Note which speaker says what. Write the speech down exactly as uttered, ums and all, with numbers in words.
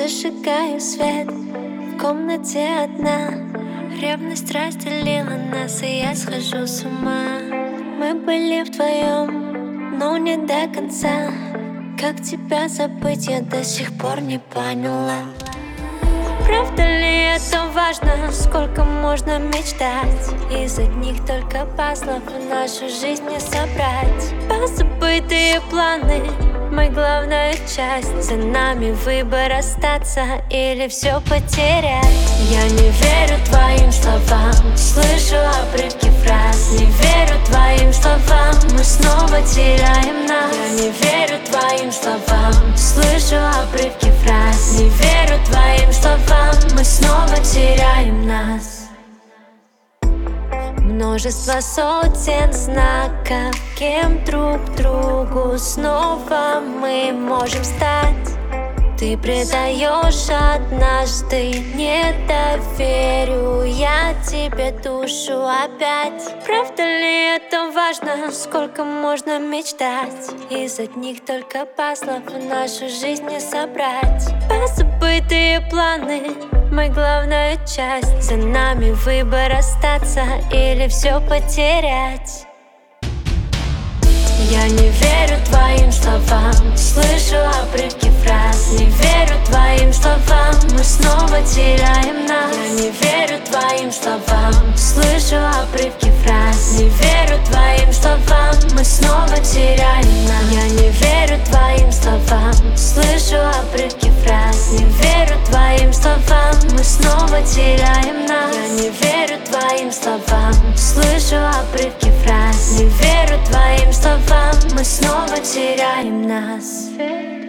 Speaker 1: зажигаю свет, в комнате одна. Ревность разделила нас, и я схожу с ума. Мы были вдвоем, но не до конца. Как тебя забыть, я до сих пор не поняла. Правда ли это важно, сколько можно мечтать? Из одних только пазлов нашу жизнь не собрать. Позабытые планы, мы главная часть. За нами выбор остаться или все потерять. Я не верю твоим словам, слышу обрывки фраз. Не верю твоим словам, мы снова теряем нас. Я не верю твоим словам, слышу обрывки фраз. Не верю твоим словам, мы снова теряем нас. Множество сотен знаков, кем друг другу снова мы можем стать. Ты предаешь однажды, не доверю я тебе душу опять. Правда ли это важно, сколько можно мечтать? Из одних только пазлов нашу жизнь не собрать. Позабытые планы, мы главная часть. За нами выбор остаться или все потерять. Я не верю твоим словам, слышу обрывки фраз. Не верю твоим словам, мы снова теряем нас. Я не верю твоим словам, слышу обрывки фраз. Не верю твоим словам, мы снова теряем нас. Я не верю твоим словам, слышу обрывки фраз. Не верю твоим словам, мы снова теряем нас. Я не верю твоим словам, слышу обрывки фраз. Не верю твоим словам, мы снова теряем нас.